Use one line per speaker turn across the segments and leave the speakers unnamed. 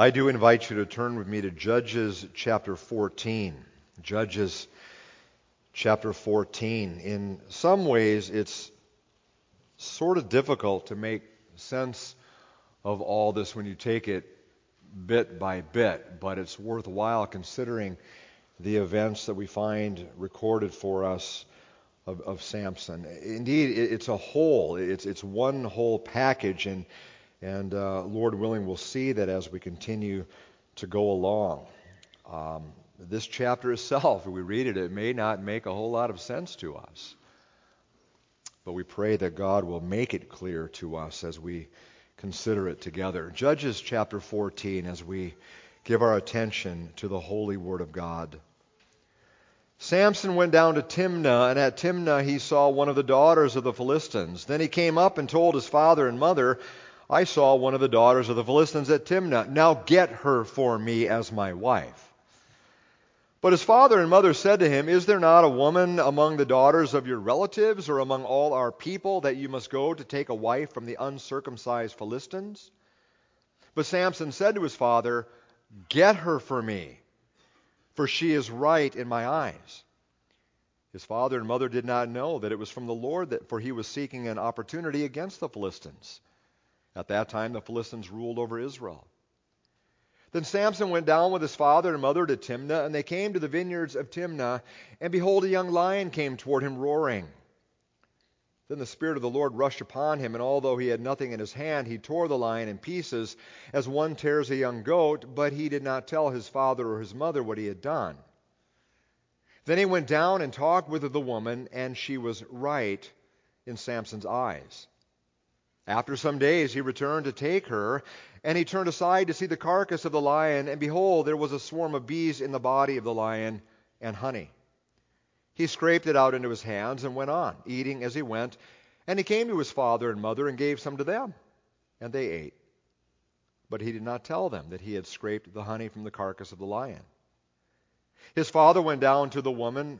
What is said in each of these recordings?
I do invite you to turn with me to Judges chapter 14. Judges chapter 14. In some ways, it's sort of difficult to make sense of all this when you take it bit by bit, but it's worthwhile considering the events that we find recorded for us of Samson. Indeed, it's a whole. It's one whole package, and Lord willing, we'll see that as we continue to go along. This chapter itself, if we read it, it may not make a whole lot of sense to us. But we pray that God will make it clear to us as we consider it together. Judges chapter 14, as we give our attention to the holy word of God. Samson went down to Timnah, and at Timnah he saw one of the daughters of the Philistines. Then he came up and told his father and mother, I saw one of the daughters of the Philistines at Timnah. Now get her for me as my wife. But his father and mother said to him, Is there not a woman among the daughters of your relatives or among all our people that you must go to take a wife from the uncircumcised Philistines? But Samson said to his father, Get her for me, for she is right in my eyes. His father and mother did not know that it was from the Lord, for he was seeking an opportunity against the Philistines. At that time the Philistines ruled over Israel. Then Samson went down with his father and mother to Timnah, and they came to the vineyards of Timnah, and behold, a young lion came toward him roaring. Then the Spirit of the Lord rushed upon him, and although he had nothing in his hand, he tore the lion in pieces, as one tears a young goat, but he did not tell his father or his mother what he had done. Then he went down and talked with the woman, and she was right in Samson's eyes. After some days he returned to take her, and he turned aside to see the carcass of the lion, and behold, there was a swarm of bees in the body of the lion, and honey. He scraped it out into his hands and went on, eating as he went, and he came to his father and mother and gave some to them, and they ate. But he did not tell them that he had scraped the honey from the carcass of the lion. His father went down to the woman,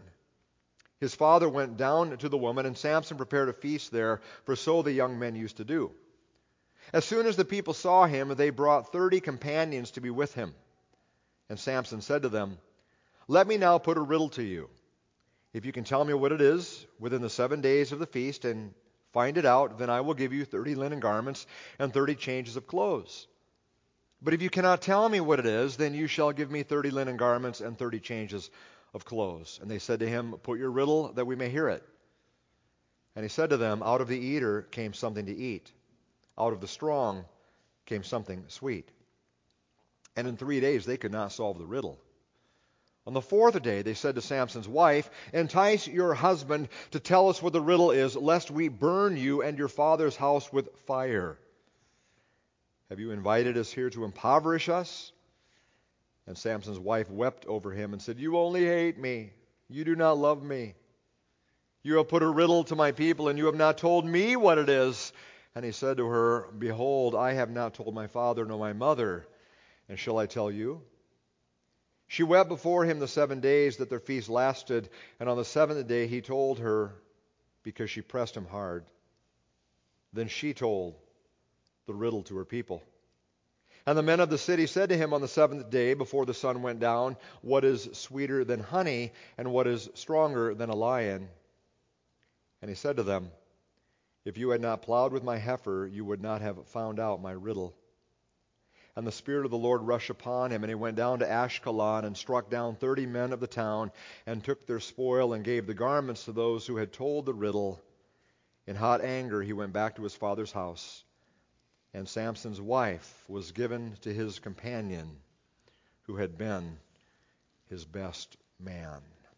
and Samson prepared a feast there, for so the young men used to do. As soon as the people saw him, they brought 30 companions to be with him. And Samson said to them, Let me now put a riddle to you. If you can tell me what it is within the 7 days of the feast and find it out, then I will give you 30 linen garments and 30 changes of clothes. But if you cannot tell me what it is, then you shall give me 30 linen garments and 30 changes of clothes. And they said to him, Put your riddle that we may hear it. And he said to them, Out of the eater came something to eat. Out of the strong came something sweet. And in 3 days they could not solve the riddle. On the 4th day they said to Samson's wife, Entice your husband to tell us what the riddle is, lest we burn you and your father's house with fire. Have you invited us here to impoverish us? And Samson's wife wept over him and said, You only hate me. You do not love me. You have put a riddle to my people, and you have not told me what it is. And he said to her, Behold, I have not told my father nor my mother, and shall I tell you? She wept before him the 7 days that their feast lasted, and on the 7th day he told her, because she pressed him hard. Then she told the riddle to her people. And the men of the city said to him on the 7th day, before the sun went down, What is sweeter than honey, and what is stronger than a lion? And he said to them, If you had not plowed with my heifer, you would not have found out my riddle. And the Spirit of the Lord rushed upon him, and he went down to Ashkelon and struck down 30 men of the town, and took their spoil and gave the garments to those who had told the riddle. In hot anger he went back to his father's house, and Samson's wife was given to his companion, who had been his best man.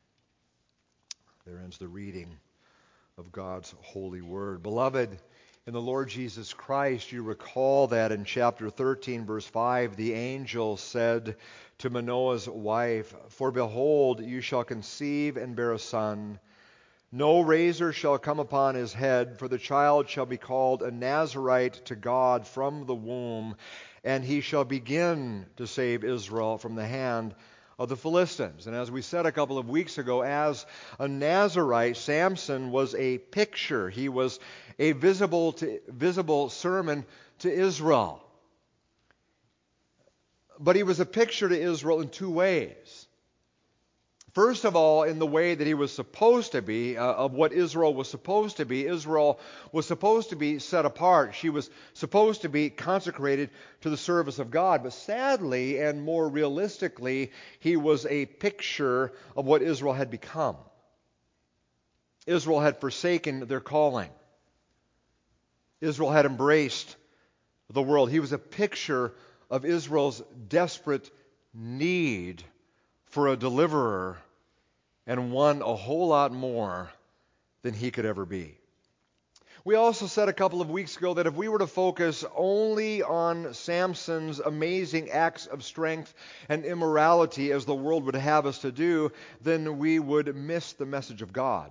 There ends the reading of God's holy word. Beloved, in the Lord Jesus Christ, you recall that in chapter 13, verse 5, the angel said to Manoah's wife, For behold, you shall conceive and bear a son. No razor shall come upon his head, for the child shall be called a Nazarite to God from the womb, and he shall begin to save Israel from the hand of the Philistines. And as we said a couple of weeks ago, as a Nazarite, Samson was a picture. He was a visible sermon to Israel. But he was a picture to Israel in two ways. First of all, in the way that he was supposed to be, of what Israel was supposed to be. Israel was supposed to be set apart. She was supposed to be consecrated to the service of God. But sadly, and more realistically, he was a picture of what Israel had become. Israel had forsaken their calling. Israel had embraced the world. He was a picture of Israel's desperate need for a deliverer, and one a whole lot more than he could ever be. We also said a couple of weeks ago that if we were to focus only on Samson's amazing acts of strength and immorality as the world would have us to do, then we would miss the message of God.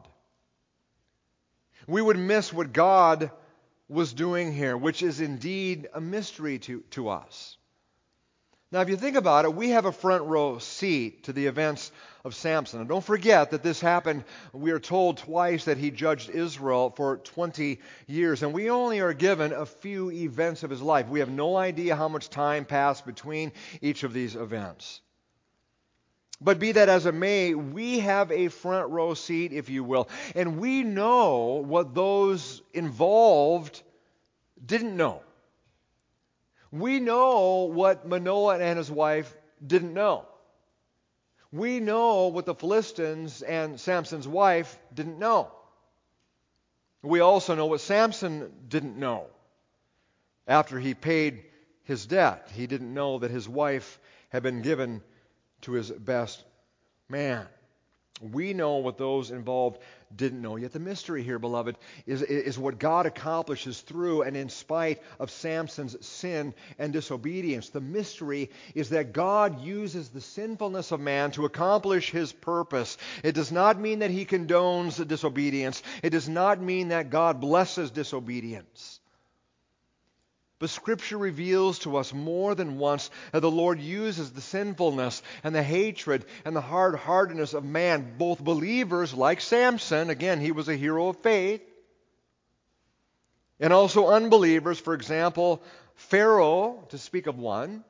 We would miss what God was doing here, which is indeed a mystery to us. Now, if you think about it, we have a front row seat to the events of Samson. And don't forget that this happened, we are told twice that he judged Israel for 20 years. And we only are given a few events of his life. We have no idea how much time passed between each of these events. But be that as it may, we have a front row seat, if you will. And we know what those involved didn't know. We know what Manoah and his wife didn't know. We know what the Philistines and Samson's wife didn't know. We also know what Samson didn't know. After he paid his debt, he didn't know that his wife had been given to his best man. We know what those involved didn't know. Yet the mystery here, beloved, is what God accomplishes through and in spite of Samson's sin and disobedience. The mystery is that God uses the sinfulness of man to accomplish his purpose. It does not mean that he condones disobedience. It does not mean that God blesses disobedience. But Scripture reveals to us more than once that the Lord uses the sinfulness and the hatred and the hard-heartedness of man, both believers like Samson, again, he was a hero of faith, and also unbelievers, for example, Pharaoh, to speak of one.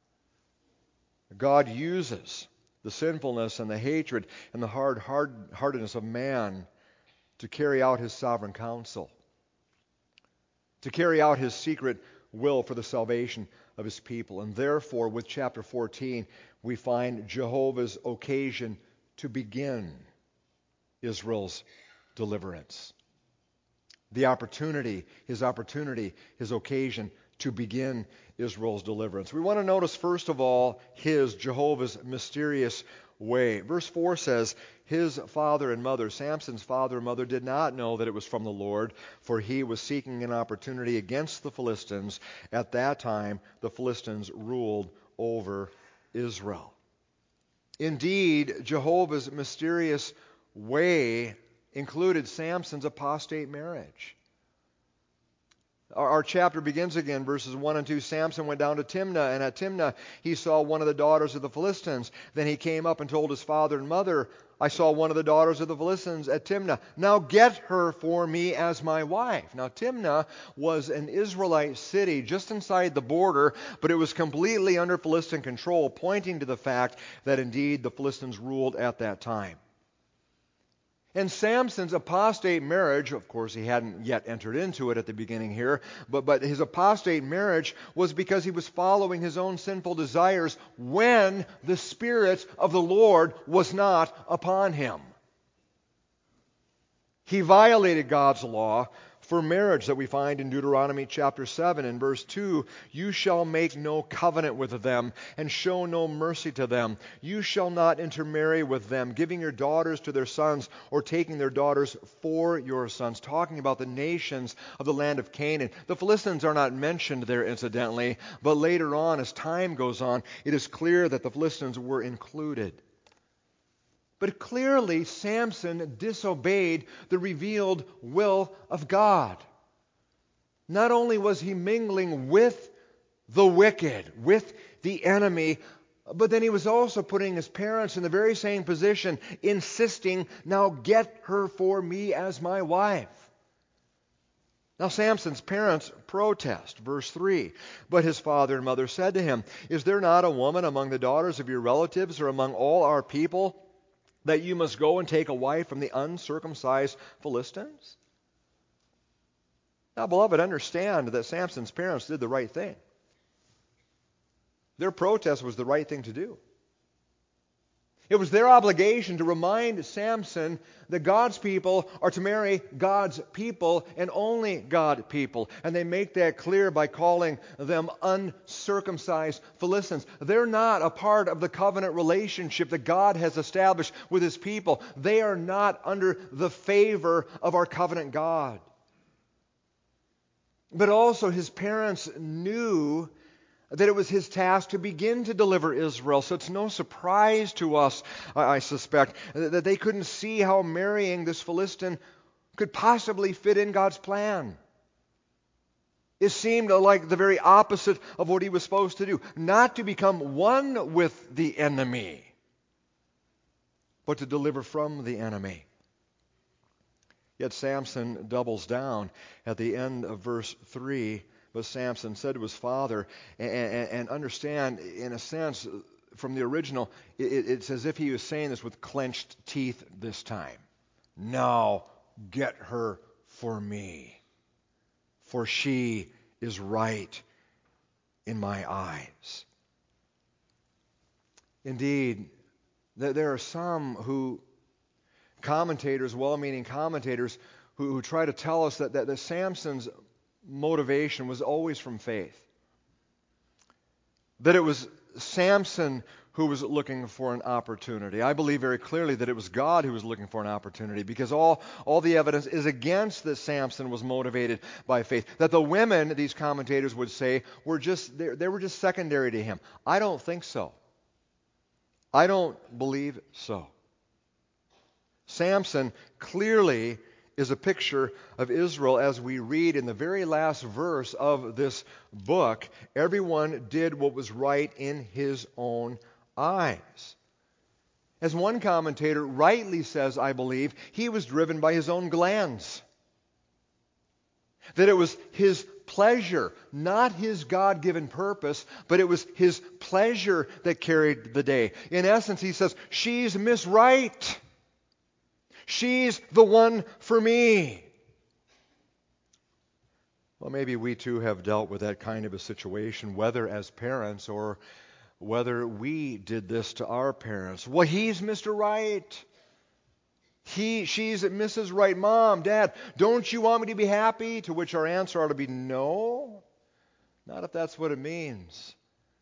God uses the sinfulness and the hatred and the hard-heartedness of man to carry out his sovereign counsel, to carry out his secret will for the salvation of his people. And therefore, with chapter 14, we find Jehovah's occasion to begin Israel's deliverance. The opportunity, his occasion to begin Israel's deliverance. We want to notice, first of all, Jehovah's mysterious way. Verse 4 says, his father and mother, Samson's father and mother, did not know that it was from the Lord, for he was seeking an opportunity against the Philistines. At that time, the Philistines ruled over Israel. Indeed, Jehovah's mysterious way included Samson's apostate marriage. Our chapter begins again, verses 1 and 2. Samson went down to Timnah, and at Timnah he saw one of the daughters of the Philistines. Then he came up and told his father and mother, I saw one of the daughters of the Philistines at Timnah. Now get her for me as my wife. Now Timnah was an Israelite city just inside the border, but it was completely under Philistine control, pointing to the fact that indeed the Philistines ruled at that time. And Samson's apostate marriage, of course he hadn't yet entered into it at the beginning here, but his apostate marriage was because he was following his own sinful desires when the Spirit of the Lord was not upon him. He violated God's law for marriage that we find in Deuteronomy chapter 7 and verse 2. You shall make no covenant with them and show no mercy to them. You shall not intermarry with them, giving your daughters to their sons or taking their daughters for your sons. Talking about the nations of the land of Canaan. The Philistines are not mentioned there incidentally, but later on, as time goes on, it is clear that the Philistines were included. But clearly, Samson disobeyed the revealed will of God. Not only was he mingling with the wicked, with the enemy, but then he was also putting his parents in the very same position, insisting, now get her for me as my wife. Now Samson's parents protest. Verse 3. But his father and mother said to him, Is there not a woman among the daughters of your relatives or among all our people that you must go and take a wife from the uncircumcised Philistines? Now, beloved, understand that Samson's parents did the right thing. Their protest was the right thing to do. It was their obligation to remind Samson that God's people are to marry God's people and only God people. And they make that clear by calling them uncircumcised Philistines. They're not a part of the covenant relationship that God has established with His people. They are not under the favor of our covenant God. But also his parents knew that it was his task to begin to deliver Israel. So it's no surprise to us, I suspect, that they couldn't see how marrying this Philistine could possibly fit in God's plan. It seemed like the very opposite of what he was supposed to do. Not to become one with the enemy, but to deliver from the enemy. Yet Samson doubles down at the end of verse 3. But Samson said to his father, and understand, in a sense, from the original, it's as if he was saying this with clenched teeth this time. Now get her for me, for she is right in my eyes. Indeed, there are some commentators, well-meaning commentators, who try to tell us that Samson's motivation was always from faith. That it was Samson who was looking for an opportunity. I believe very clearly that it was God who was looking for an opportunity, because all the evidence is against that Samson was motivated by faith. That the women, these commentators would say, were just secondary to him. I don't think so. I don't believe so. Samson clearly is a picture of Israel, as we read in the very last verse of this book. Everyone did what was right in his own eyes. As one commentator rightly says, I believe, he was driven by his own glands. That it was his pleasure, not his God-given purpose, but it was his pleasure that carried the day. In essence, he says, she's Miss Right. She's the one for me. Well, maybe we too have dealt with that kind of a situation, whether as parents or whether we did this to our parents. Well, he's Mr. Right. She's Mrs. Right. Mom, Dad, don't you want me to be happy? To which our answer ought to be no. Not if that's what it means.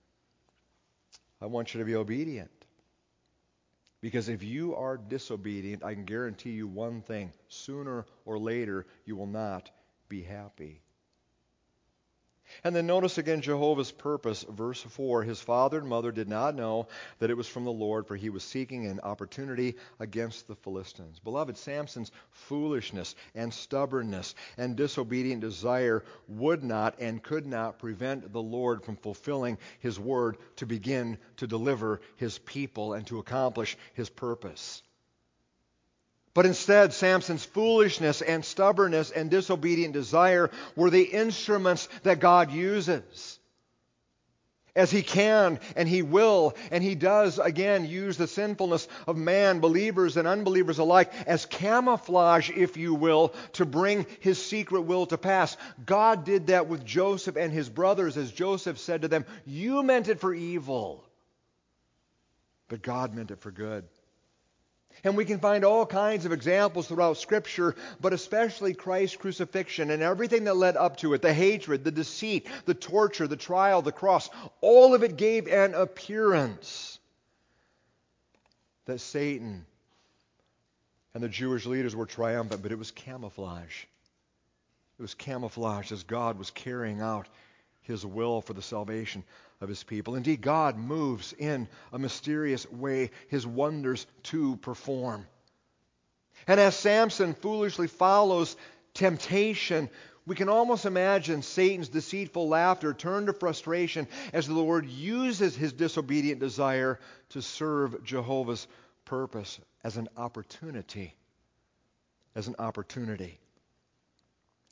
I want you to be obedient. Because if you are disobedient, I can guarantee you one thing. Sooner or later, you will not be happy. And then notice again Jehovah's purpose. Verse 4, his father and mother did not know that it was from the Lord, for he was seeking an opportunity against the Philistines. Beloved, Samson's foolishness and stubbornness and disobedient desire would not and could not prevent the Lord from fulfilling his word to begin to deliver his people and to accomplish his purpose. But instead, Samson's foolishness and stubbornness and disobedient desire were the instruments that God uses. As he can and he will and he does again use the sinfulness of man, believers and unbelievers alike, as camouflage, if you will, to bring his secret will to pass. God did that with Joseph and his brothers, as Joseph said to them, you meant it for evil, but God meant it for good. And we can find all kinds of examples throughout Scripture, but especially Christ's crucifixion and everything that led up to it, the hatred, the deceit, the torture, the trial, the cross, all of it gave an appearance that Satan and the Jewish leaders were triumphant, but it was camouflage. It was camouflage as God was carrying out his will for the salvation of his people. Indeed, God moves in a mysterious way his wonders to perform. And as Samson foolishly follows temptation, we can almost imagine Satan's deceitful laughter turn to frustration as the Lord uses his disobedient desire to serve Jehovah's purpose as an opportunity. As an opportunity.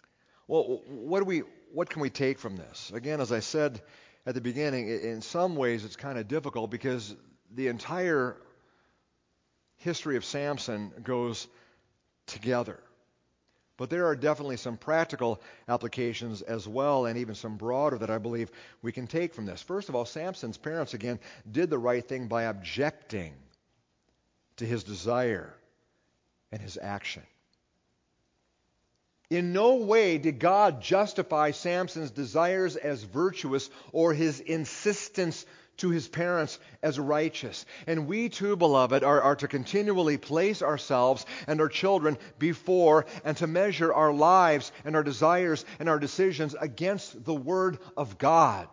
Well, what can we take from this? Again, as I said at the beginning, in some ways it's kind of difficult because the entire history of Samson goes together. But there are definitely some practical applications as well, and even some broader that I believe we can take from this. First of all, Samson's parents, again, did the right thing by objecting to his desire and his action. In no way did God justify Samson's desires as virtuous or his insistence to his parents as righteous. And we too, beloved, are to continually place ourselves and our children before and to measure our lives and our desires and our decisions against the Word of God.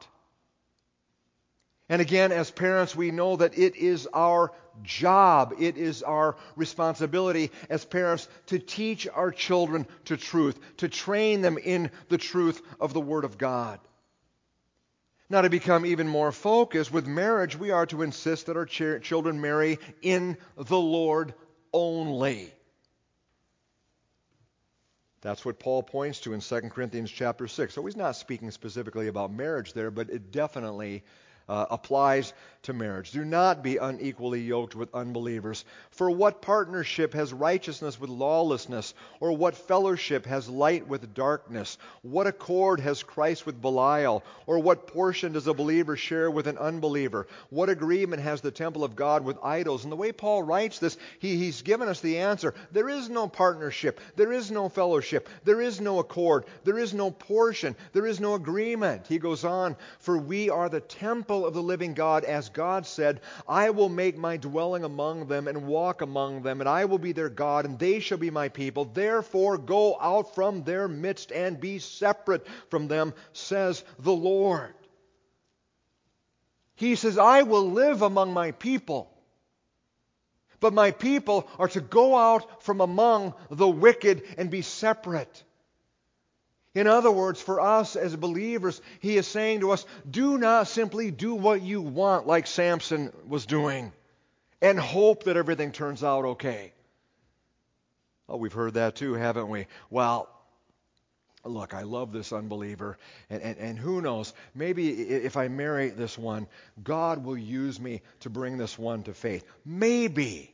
And again, as parents, we know that it is our job, it is our responsibility as parents to teach our children to truth, to train them in the truth of the Word of God. Now, to become even more focused, with marriage, we are to insist that our children marry in the Lord only. That's what Paul points to in 2 Corinthians chapter 6. So he's not speaking specifically about marriage there, but it definitely applies to marriage. Do not be unequally yoked with unbelievers. For what partnership has righteousness with lawlessness? Or what fellowship has light with darkness? What accord has Christ with Belial? Or what portion does a believer share with an unbeliever? What agreement has the temple of God with idols? And the way Paul writes this, he's given us the answer. There is no partnership. There is no fellowship. There is no accord. There is no portion. There is no agreement. He goes on, for we are the temple of the living God, as God said, I will make my dwelling among them and walk among them, and I will be their God, and they shall be my people. Therefore go out from their midst and be separate from them, says the Lord. He says, I will live among my people. But my people are to go out from among the wicked and be separate. In other words, for us as believers, he is saying to us, do not simply do what you want like Samson was doing and hope that everything turns out okay. Oh, we've heard that too, haven't we? Well, look, I love this unbeliever, and who knows, maybe if I marry this one, God will use me to bring this one to faith. Maybe.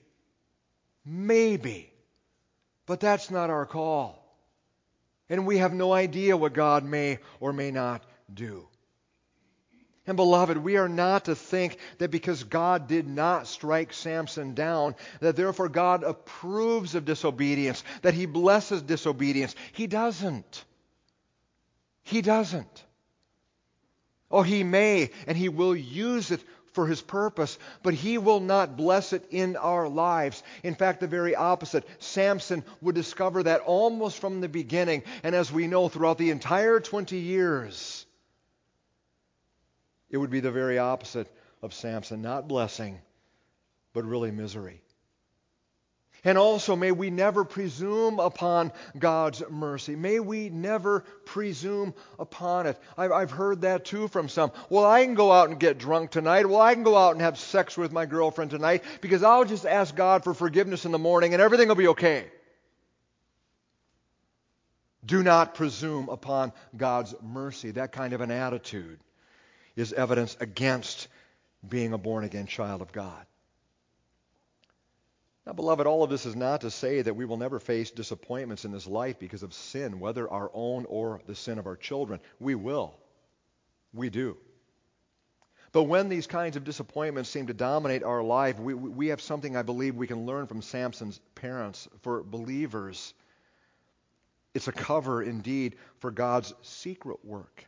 But that's not our call. And we have no idea what God may or may not do. And beloved, we are not to think that because God did not strike Samson down, that therefore God approves of disobedience, that he blesses disobedience. He doesn't. He doesn't. Oh, he may and he will use it for his purpose, but he will not bless it in our lives. In fact, the very opposite. Samson would discover that almost from the beginning, and as we know, throughout the entire 20 years, it would be the very opposite of Samson, not blessing, but really misery. And also, may we never presume upon God's mercy. May we never presume upon it. I've heard that too from some. Well, I can go out and get drunk tonight. Well, I can go out and have sex with my girlfriend tonight because I'll just ask God for forgiveness in the morning and everything will be okay. Do not presume upon God's mercy. That kind of an attitude is evidence against being a born-again child of God. Now, beloved, all of this is not to say that we will never face disappointments in this life because of sin, whether our own or the sin of our children. We will. We do. But when these kinds of disappointments seem to dominate our life, we have something I believe we can learn from Samson's parents. For believers, it's a cover indeed for God's secret work.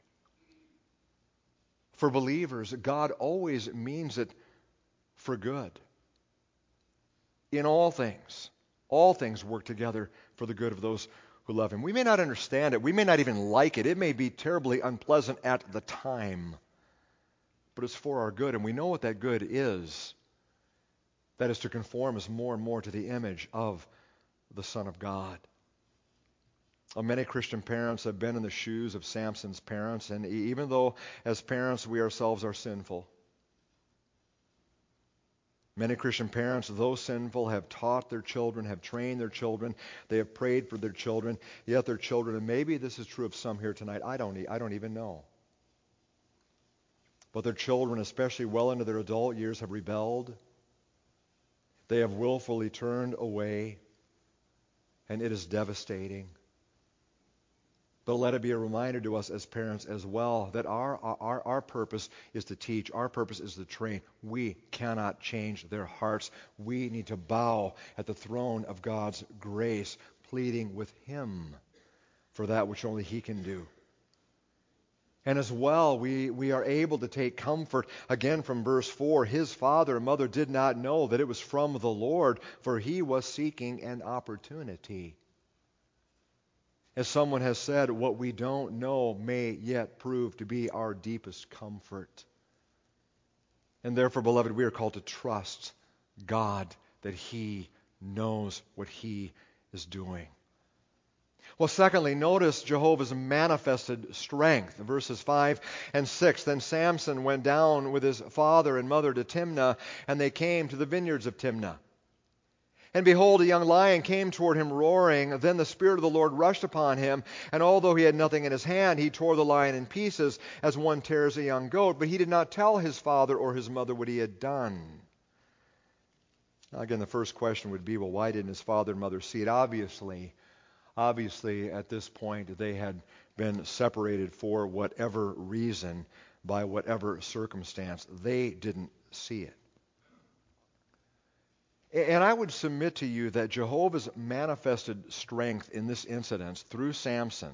For believers, God always means it for good. In all things work together for the good of those who love him. We may not understand it. We may not even like it. It may be terribly unpleasant at the time. But it's for our good, and we know what that good is. That is to conform us more and more to the image of the Son of God. Many Christian parents have been in the shoes of Samson's parents, and even though as parents we ourselves are sinful, Many Christian parents, though sinful, have taught their children, have trained their children, they have prayed for their children, yet their children, and maybe this is true of some here tonight, I don't even know. But their children, especially well into their adult years, have rebelled. They have willfully turned away, and it is devastating. But let it be a reminder to us as parents as well that our purpose is to teach. Our purpose is to train. We cannot change their hearts. We need to bow at the throne of God's grace, pleading with Him for that which only He can do. And as well, we are able to take comfort, again from verse 4, his father and mother did not know that it was from the Lord, for he was seeking an opportunity. As someone has said, what we don't know may yet prove to be our deepest comfort. And therefore, beloved, we are called to trust God that He knows what He is doing. Well, secondly, notice Jehovah's manifested strength. Verses 5 and 6. Then Samson went down with his father and mother to Timnah, and they came to the vineyards of Timnah. And behold, a young lion came toward him roaring. Then the Spirit of the Lord rushed upon him, and although he had nothing in his hand, he tore the lion in pieces as one tears a young goat. But he did not tell his father or his mother what he had done. Now again, the first question would be, well, why didn't his father and mother see it? Obviously, at this point, they had been separated for whatever reason, by whatever circumstance. They didn't see it. And I would submit to you that Jehovah's manifested strength in this incident through Samson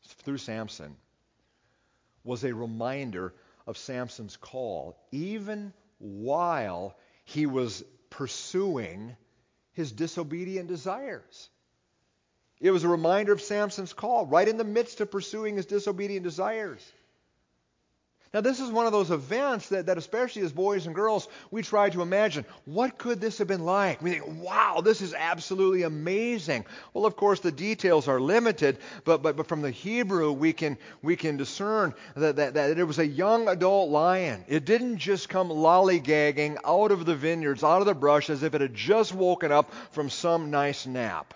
was a reminder of Samson's call, even while he was pursuing his disobedient desires. It was a reminder of Samson's call, right in the midst of pursuing his disobedient desires. Now, this is one of those events that especially as boys and girls, we try to imagine, what could this have been like? We think, wow, this is absolutely amazing. Well, of course, the details are limited, but from the Hebrew, we can discern that it was a young adult lion. It didn't just come lollygagging out of the vineyards, out of the brush, as if it had just woken up from some nice nap.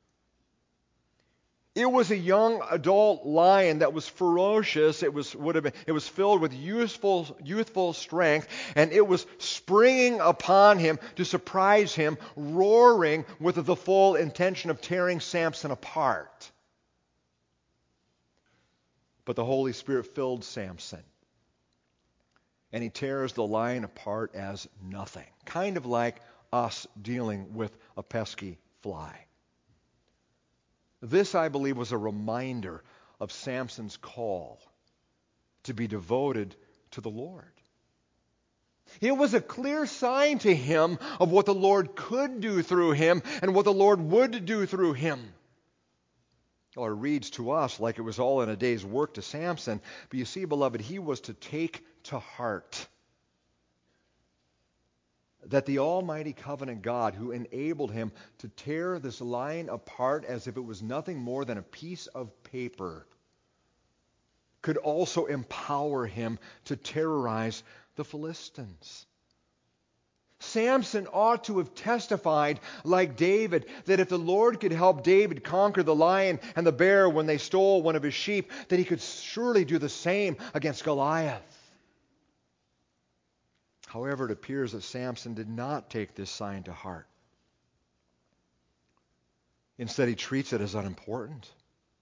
It was a young adult lion that was ferocious. It was filled with youthful strength, and it was springing upon him to surprise him, roaring with the full intention of tearing Samson apart. But the Holy Spirit filled Samson, and he tears the lion apart as nothing, kind of like us dealing with a pesky fly. This, I believe, was a reminder of Samson's call to be devoted to the Lord. It was a clear sign to him of what the Lord could do through him and what the Lord would do through him. Well, it reads to us like it was all in a day's work to Samson, but you see, beloved, he was to take to heart that the Almighty Covenant God, who enabled him to tear this lion apart as if it was nothing more than a piece of paper, could also empower him to terrorize the Philistines. Samson ought to have testified, like David, that if the Lord could help David conquer the lion and the bear when they stole one of his sheep, that he could surely do the same against Goliath. However, it appears that Samson did not take this sign to heart. Instead, he treats it as unimportant.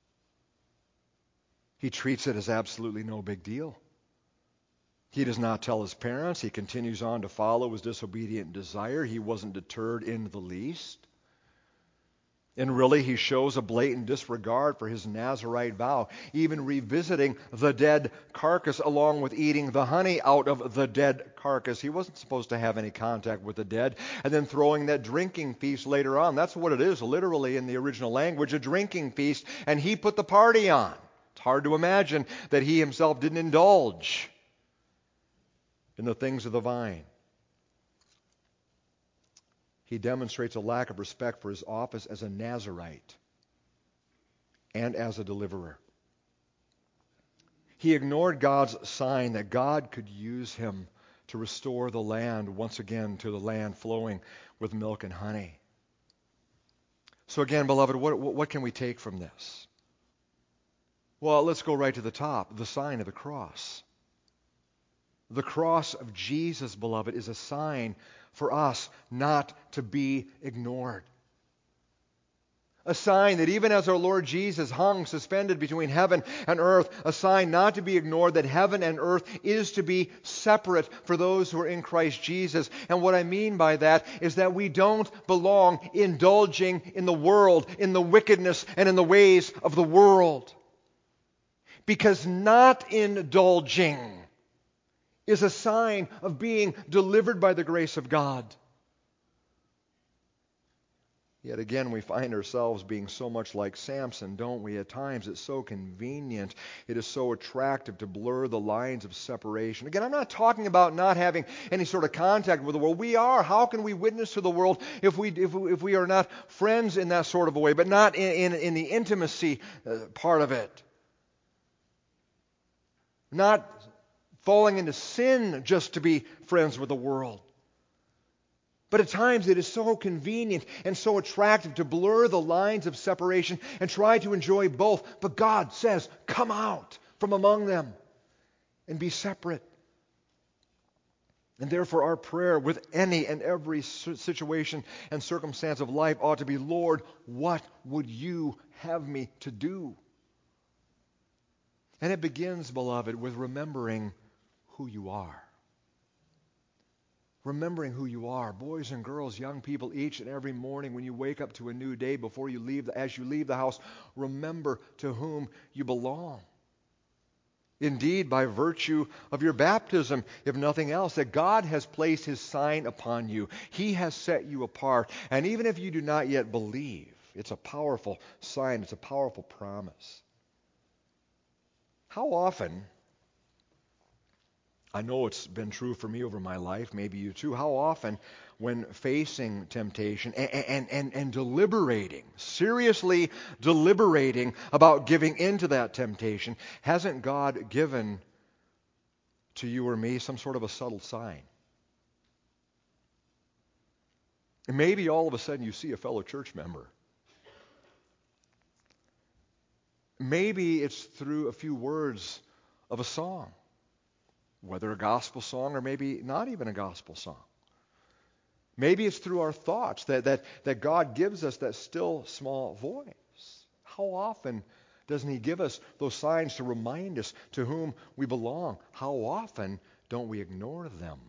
He treats it as absolutely no big deal. He does not tell his parents. He continues on to follow his disobedient desire. He wasn't deterred in the least. And really, he shows a blatant disregard for his Nazirite vow, even revisiting the dead carcass along with eating the honey out of the dead carcass. He wasn't supposed to have any contact with the dead. And then throwing that drinking feast later on. That's what it is, literally, in the original language, a drinking feast. And he put the party on. It's hard to imagine that he himself didn't indulge in the things of the vine. He demonstrates a lack of respect for his office as a Nazirite and as a deliverer. He ignored God's sign that God could use him to restore the land once again to the land flowing with milk and honey. So again, beloved, what can we take from this? Well, let's go right to the top, the sign of the cross. The cross of Jesus, beloved, is a sign for us not to be ignored. A sign that even as our Lord Jesus hung suspended between heaven and earth, a sign not to be ignored that heaven and earth is to be separate for those who are in Christ Jesus. And what I mean by that is that we don't belong indulging in the world, in the wickedness and in the ways of the world. Because not indulging is a sign of being delivered by the grace of God. Yet again, we find ourselves being so much like Samson, don't we? At times it's so convenient. It is so attractive to blur the lines of separation. Again, I'm not talking about not having any sort of contact with the world. We are. How can we witness to the world if we are not friends in that sort of a way, but not in the intimacy part of it? Not falling into sin just to be friends with the world. But at times it is so convenient and so attractive to blur the lines of separation and try to enjoy both. But God says, come out from among them and be separate. And therefore our prayer with any and every situation and circumstance of life ought to be, Lord, what would you have me to do? And it begins, beloved, with remembering who you are. Remembering who you are. Boys and girls, young people, each and every morning when you wake up to a new day, before you leave, as you leave the house, remember to whom you belong. Indeed, by virtue of your baptism, if nothing else, that God has placed His sign upon you. He has set you apart. And even if you do not yet believe, it's a powerful sign. It's a powerful promise. How often, I know it's been true for me over my life, maybe you too, how often when facing temptation and deliberating, seriously deliberating about giving into that temptation, hasn't God given to you or me some sort of a subtle sign? And maybe all of a sudden you see a fellow church member. Maybe it's through a few words of a song. Whether a gospel song or maybe not even a gospel song. Maybe it's through our thoughts that God gives us that still small voice. How often doesn't He give us those signs to remind us to whom we belong? How often don't we ignore them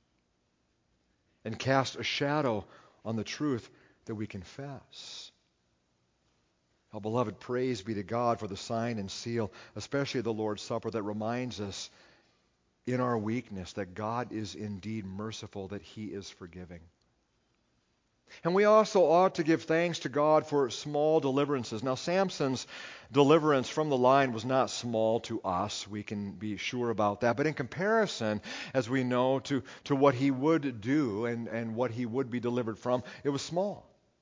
and cast a shadow on the truth that we confess? Oh, beloved, praise be to God for the sign and seal, especially the Lord's Supper, that reminds us in our weakness that God is indeed merciful, that He is forgiving. And we also ought to give thanks to God for small deliverances. Now, Samson's deliverance from the lion was not small to us. We can be sure about that. But in comparison, as we know, to what he would do and what he would be delivered from, it was small.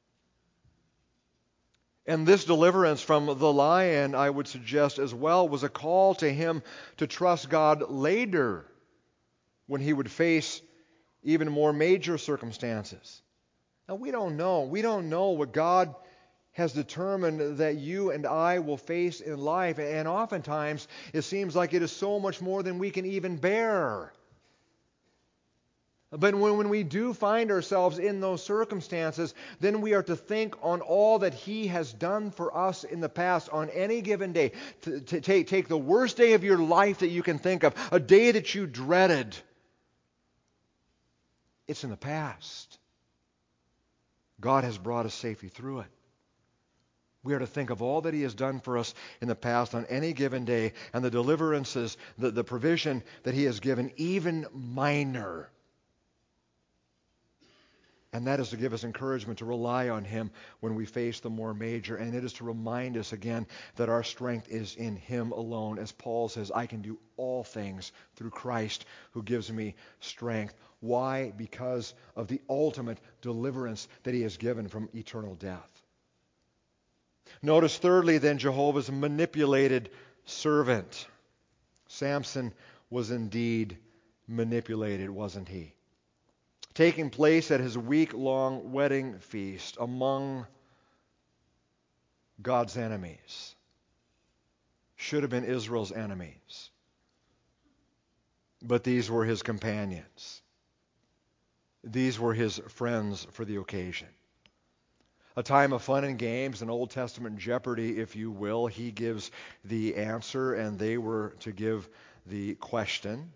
And this deliverance from the lion, I would suggest as well, was a call to him to trust God later when he would face even more major circumstances. Now, we don't know. We don't know what God has determined that you and I will face in life. And oftentimes, it seems like it is so much more than we can even bear. But when we do find ourselves in those circumstances, then we are to think on all that He has done for us in the past on any given day. To take the worst day of your life that you can think of, a day that you dreaded. It's in the past. God has brought us safely through it. We are to think of all that He has done for us in the past on any given day, and the deliverances, the provision that He has given, even minor. And that is to give us encouragement to rely on Him when we face the more major. And it is to remind us again that our strength is in Him alone. As Paul says, I can do all things through Christ who gives me strength. Why? Because of the ultimate deliverance that He has given from eternal death. Notice thirdly then Jehovah's manipulated servant. Samson was indeed manipulated, wasn't he? Taking place at his week-long wedding feast among God's enemies. Should have been Israel's enemies. But these were his companions. These were his friends for the occasion. A time of fun and games, an Old Testament jeopardy, if you will. He gives the answer, and they were to give the question.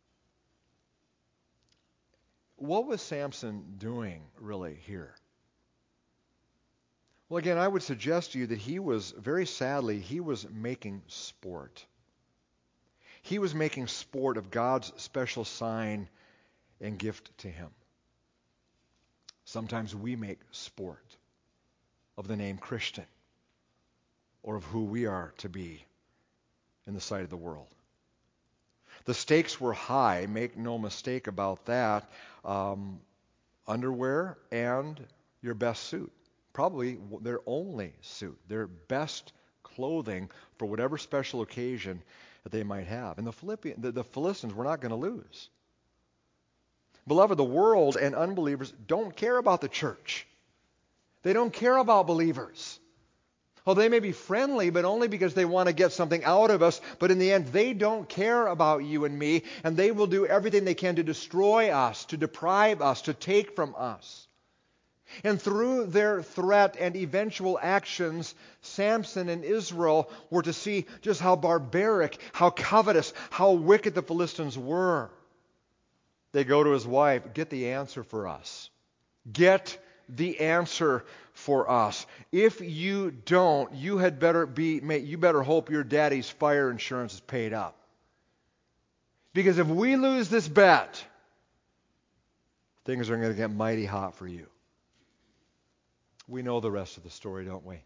What was Samson doing, really, here? Well, again, I would suggest to you that he was, very sadly, he was making sport. He was making sport of God's special sign and gift to him. Sometimes we make sport of the name Christian or of who we are to be in the sight of the world. The stakes were high, make no mistake about that. Underwear and your best suit. Probably their only suit, their best clothing for whatever special occasion that they might have. And the Philistines were not going to lose. Beloved, the world and unbelievers don't care about the church. They don't care about believers. Oh, they may be friendly, but only because they want to get something out of us. But in the end, they don't care about you and me, and they will do everything they can to destroy us, to deprive us, to take from us. And through their threat and eventual actions, Samson and Israel were to see just how barbaric, how covetous, how wicked the Philistines were. They go to his wife, get the answer for us. Get the answer for us. If you don't, you better hope your daddy's fire insurance is paid up. Because if we lose this bet, things are going to get mighty hot for you. We know the rest of the story, don't we?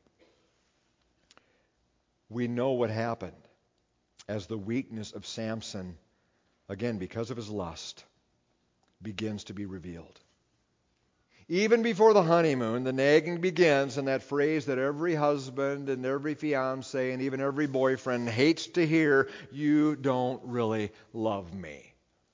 We know what happened as the weakness of Samson, again because of his lust, begins to be revealed. Even before the honeymoon, the nagging begins, and that phrase that every husband and every fiancé and even every boyfriend hates to hear, "You don't really love me."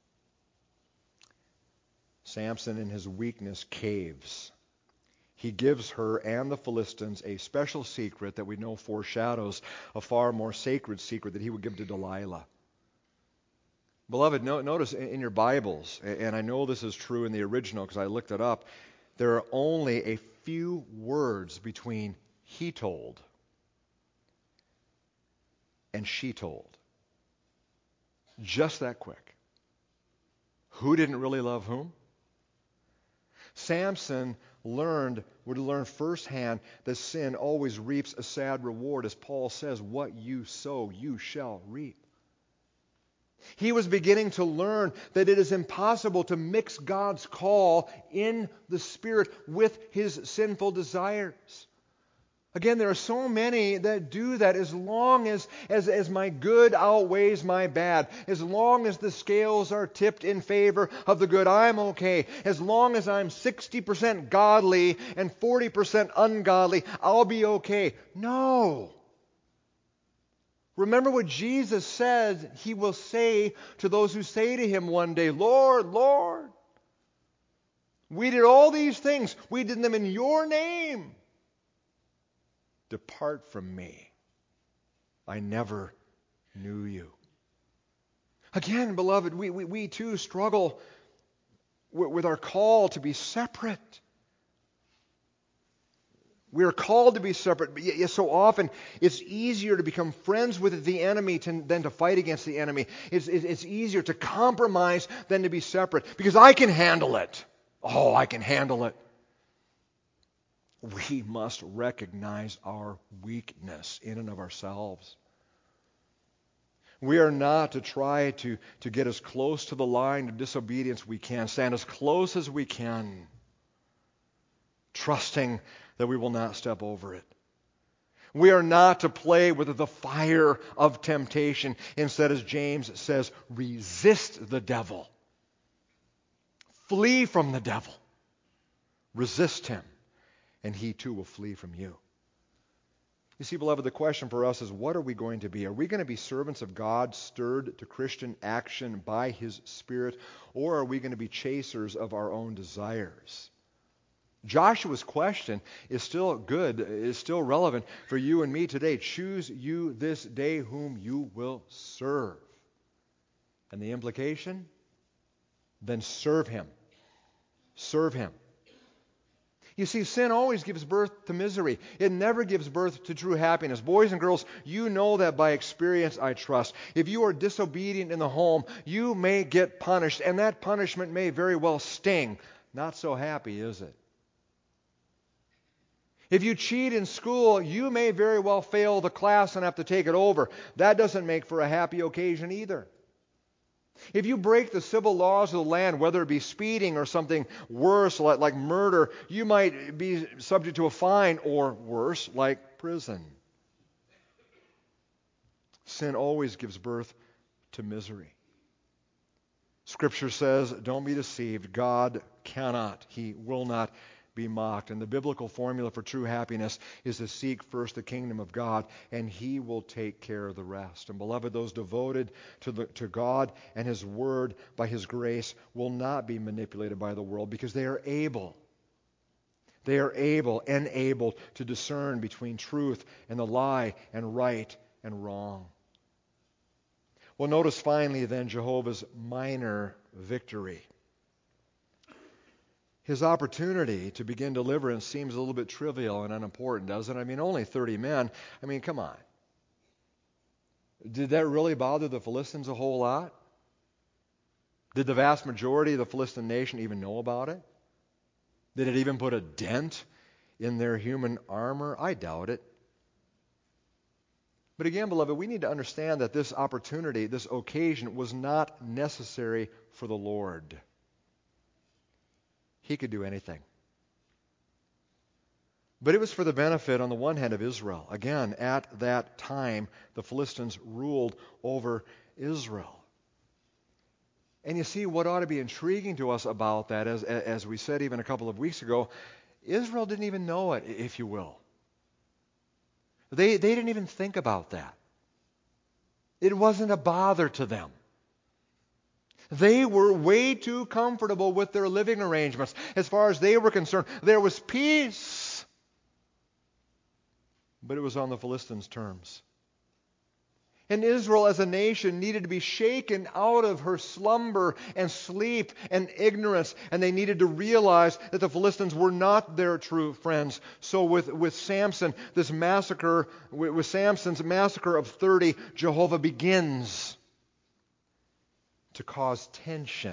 Samson in his weakness caves. He gives her and the Philistines a special secret that we know foreshadows a far more sacred secret that he would give to Delilah. Beloved, notice in your Bibles, and I know this is true in the original because I looked it up, there are only a few words between he told and she told. Just that quick. Who didn't really love whom? Samson would learn firsthand that sin always reaps a sad reward. As Paul says, what you sow, you shall reap. He was beginning to learn that it is impossible to mix God's call in the Spirit with his sinful desires. Again, there are so many that do that as long as my good outweighs my bad. As long as the scales are tipped in favor of the good, I'm okay. As long as I'm 60% godly and 40% ungodly, I'll be okay. No. Remember what Jesus said he will say to those who say to him one day, "Lord, Lord, we did all these things. We did them in your name. Depart from me. I never knew you." Again, beloved, we too struggle with our call to be separate. We are called to be separate, but yet so often it's easier to become friends with the enemy than to fight against the enemy. It's easier to compromise than to be separate because I can handle it. Oh, I can handle it. We must recognize our weakness in and of ourselves. We are not to try to get as close to the line of disobedience we can, stand as close as we can, trusting that we will not step over it. We are not to play with the fire of temptation. Instead, as James says, resist the devil. Flee from the devil. Resist him, and he too will flee from you. You see, beloved, the question for us is, what are we going to be? Are we going to be servants of God, stirred to Christian action by His Spirit, or are we going to be chasers of our own desires? Joshua's question is still good, is still relevant for you and me today. Choose you this day whom you will serve. And the implication? Then serve Him. Serve Him. You see, sin always gives birth to misery. It never gives birth to true happiness. Boys and girls, you know that by experience, I trust. If you are disobedient in the home, you may get punished, and that punishment may very well sting. Not so happy, is it? If you cheat in school, you may very well fail the class and have to take it over. That doesn't make for a happy occasion either. If you break the civil laws of the land, whether it be speeding or something worse like murder, you might be subject to a fine or worse, like prison. Sin always gives birth to misery. Scripture says, don't be deceived. God cannot, He will not be mocked. And the biblical formula for true happiness is to seek first the kingdom of God, and He will take care of the rest. And beloved, those devoted to God and His Word by His grace will not be manipulated by the world, because they are able and able to discern between truth and the lie, and right and wrong. Well, notice finally then Jehovah's minor victory. His opportunity to begin deliverance seems a little bit trivial and unimportant, doesn't it? I mean, only 30 men. I mean, come on. Did that really bother the Philistines a whole lot? Did the vast majority of the Philistine nation even know about it? Did it even put a dent in their human armor? I doubt it. But again, beloved, we need to understand that this opportunity, this occasion, was not necessary for the Lord. He could do anything. But it was for the benefit, on the one hand, of Israel. Again, at that time, the Philistines ruled over Israel. And you see, what ought to be intriguing to us about that, as we said even a couple of weeks ago, Israel didn't even know it, if you will. They didn't even think about that. It wasn't a bother to them. They were way too comfortable with their living arrangements. As far as they were concerned, there was peace. But it was on the Philistines' terms. And Israel as a nation needed to be shaken out of her slumber and sleep and ignorance. And they needed to realize that the Philistines were not their true friends. So with Samson, this massacre, with Samson's massacre of 30, Jehovah begins to cause tension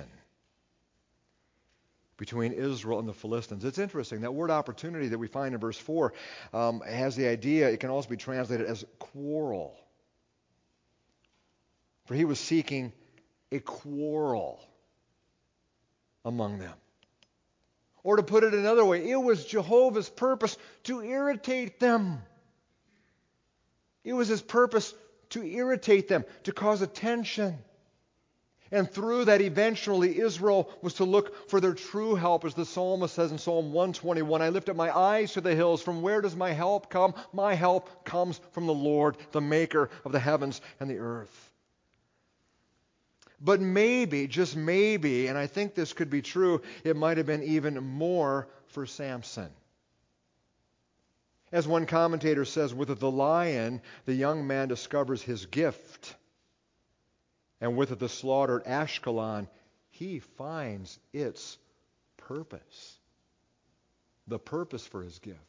between Israel and the Philistines. It's interesting. That word opportunity that we find in verse 4 has the idea, it can also be translated as quarrel. For he was seeking a quarrel among them. Or to put it another way, it was Jehovah's purpose to irritate them. It was His purpose to irritate them, to cause a tension. And through that, eventually, Israel was to look for their true help. As the psalmist says in Psalm 121, I lift up my eyes to the hills. From where does my help come? My help comes from the Lord, the maker of the heavens and the earth. But maybe, just maybe, and I think this could be true, it might have been even more for Samson. As one commentator says, with the lion, the young man discovers his gift. And with the slaughtered Ashkelon, he finds its purpose. The purpose for his gift.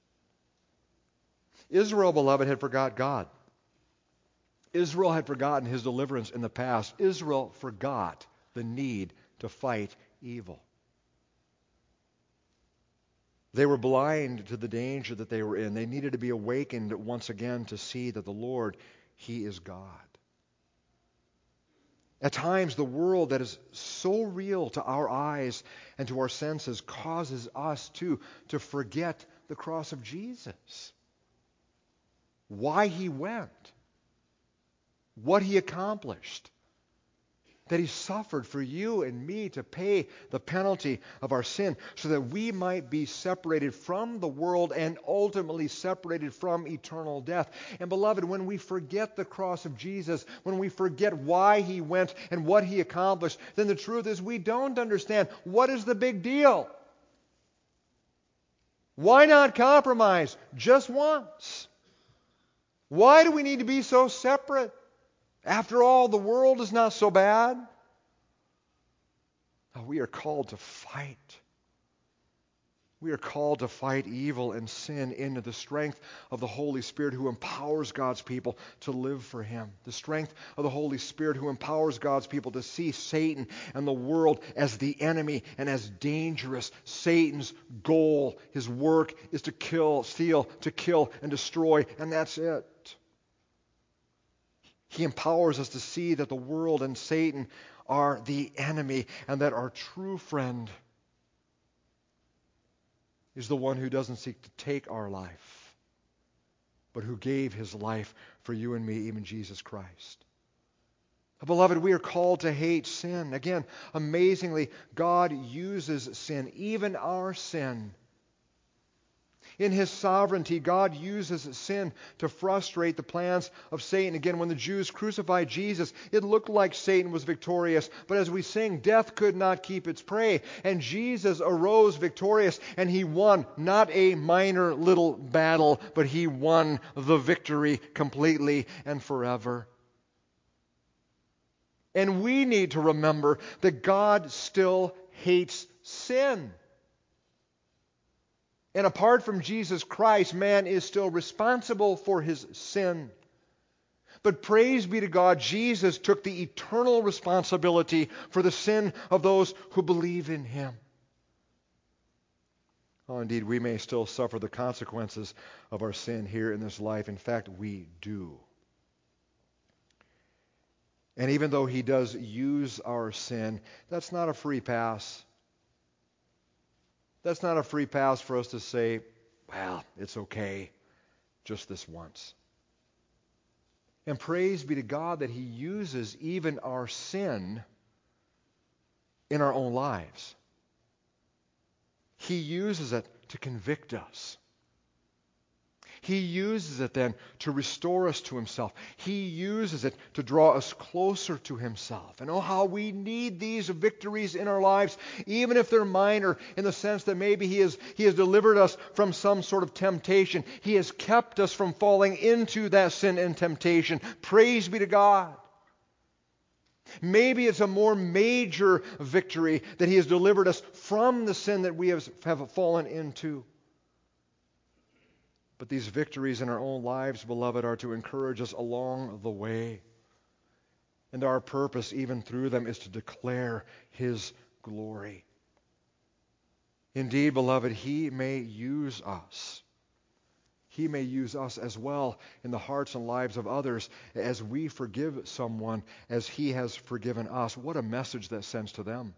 Israel, beloved, had forgot God. Israel had forgotten His deliverance in the past. Israel forgot the need to fight evil. They were blind to the danger that they were in. They needed to be awakened once again to see that the Lord, He is God. At times, the world that is so real to our eyes and to our senses causes us to forget the cross of Jesus. Why He went. What He accomplished. that He suffered for you and me to pay the penalty of our sin so that we might be separated from the world and ultimately separated from eternal death. And beloved, when we forget the cross of Jesus, when we forget why He went and what He accomplished, then the truth is we don't understand what is the big deal. Why not compromise just once? Why do we need to be so separate? After all, the world is not so bad. No, we are called to fight. We are called to fight evil and sin into the strength of the Holy Spirit who empowers God's people to live for Him. The strength of the Holy Spirit who empowers God's people to see Satan and the world as the enemy and as dangerous. Satan's goal, his work, is to kill, steal, to kill, and destroy, and that's it. He empowers us to see that the world and Satan are the enemy and that our true friend is the one who doesn't seek to take our life, but who gave His life for you and me, even Jesus Christ. Beloved, we are called to hate sin. Again, amazingly, God uses sin, even our sin. In His sovereignty, God uses sin to frustrate the plans of Satan. Again, when the Jews crucified Jesus, it looked like Satan was victorious. But as we sing, death could not keep its prey. And Jesus arose victorious, and He won not a minor little battle, but He won the victory completely and forever. And we need to remember that God still hates sin. And apart from Jesus Christ, man is still responsible for his sin. But praise be to God, Jesus took the eternal responsibility for the sin of those who believe in Him. Oh, indeed, we may still suffer the consequences of our sin here in this life. In fact, we do. And even though He does use our sin, that's not a free pass. That's not a free pass for us to say, well, it's okay, just this once. And praise be to God that He uses even our sin in our own lives. He uses it to convict us. He uses it then to restore us to Himself. He uses it to draw us closer to Himself. And oh, how we need these victories in our lives, even if they're minor, in the sense that maybe He has delivered us from some sort of temptation. He has kept us from falling into that sin and temptation. Praise be to God. Maybe it's a more major victory that He has delivered us from the sin that we have fallen into. But these victories in our own lives, beloved, are to encourage us along the way. And our purpose, even through them, is to declare His glory. Indeed, beloved, He may use us. He may use us as well in the hearts and lives of others as we forgive someone as He has forgiven us. What a message that sends to them.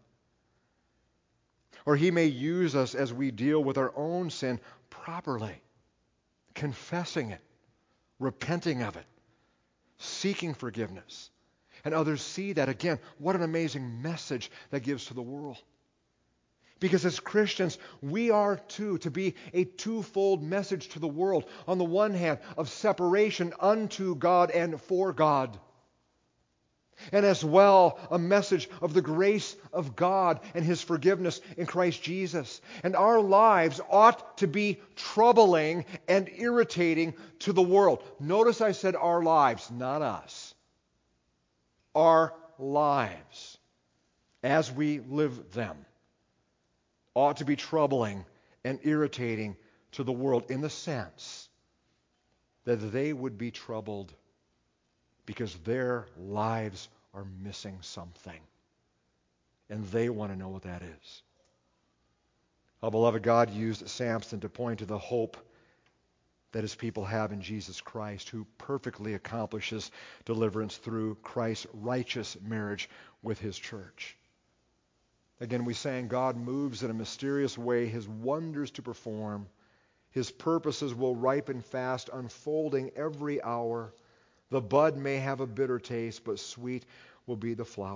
Or He may use us as we deal with our own sin properly. Confessing it, repenting of it, seeking forgiveness. And others see that. Again, what an amazing message that gives to the world. Because as Christians, we are to be a twofold message to the world. On the one hand, of separation unto God and for God. And as well, a message of the grace of God and His forgiveness in Christ Jesus. And our lives ought to be troubling and irritating to the world. Notice I said our lives, not us. Our lives, as we live them, ought to be troubling and irritating to the world in the sense that they would be troubled because their lives are missing something. And they want to know what that is. Our beloved, God used Samson to point to the hope that His people have in Jesus Christ, who perfectly accomplishes deliverance through Christ's righteous marriage with His church. Again, we sang, God moves in a mysterious way His wonders to perform. His purposes will ripen fast, unfolding every hour. The bud may have a bitter taste, but sweet will be the flower.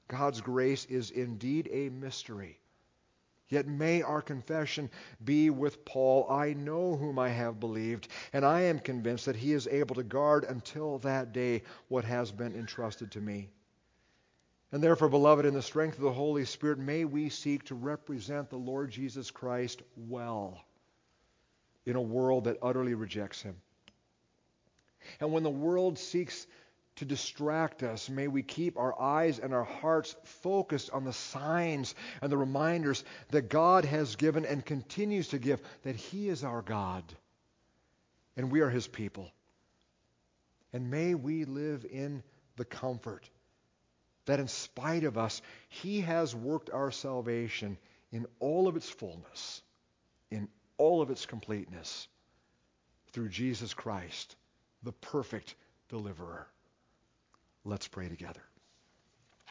God's grace is indeed a mystery. Yet may our confession be with Paul, I know whom I have believed, and I am convinced that he is able to guard until that day what has been entrusted to me. And therefore, beloved, in the strength of the Holy Spirit, may we seek to represent the Lord Jesus Christ well in a world that utterly rejects him. And when the world seeks to distract us, may we keep our eyes and our hearts focused on the signs and the reminders that God has given and continues to give, that he is our God and we are his people. And may we live in the comfort that in spite of us, he has worked our salvation in all of its fullness, in all of its completeness, through Jesus Christ, the perfect deliverer. Let's pray together.